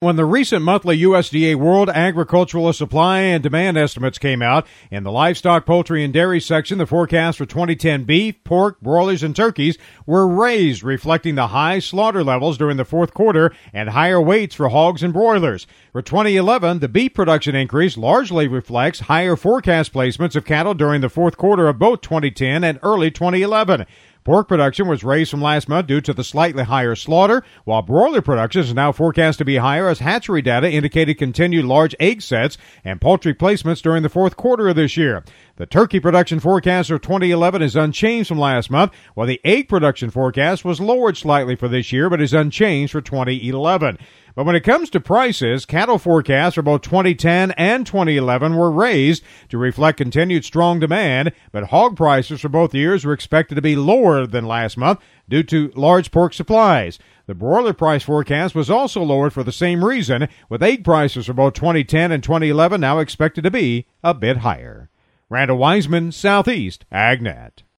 When the recent monthly USDA World Agricultural Supply and Demand estimates came out, in the livestock, poultry, and dairy section, the forecast for 2010 beef, pork, broilers, and turkeys were raised, reflecting the high slaughter levels during the fourth quarter and higher weights for hogs and broilers. For 2011, the beef production increase largely reflects higher forecast placements of cattle during the fourth quarter of both 2010 and early 2011. Pork production was raised from last month due to the slightly higher slaughter, while broiler production is now forecast to be higher as hatchery data indicated continued large egg sets and poultry placements during the fourth quarter of this year. The turkey production forecast for 2011 is unchanged from last month, while the egg production forecast was lowered slightly for this year but is unchanged for 2011. But when it comes to prices, cattle forecasts for both 2010 and 2011 were raised to reflect continued strong demand, but hog prices for both years were expected to be lower than last month due to large pork supplies. The broiler price forecast was also lowered for the same reason, with egg prices for both 2010 and 2011 now expected to be a bit higher. Randall Wiseman, Southeast AgNet.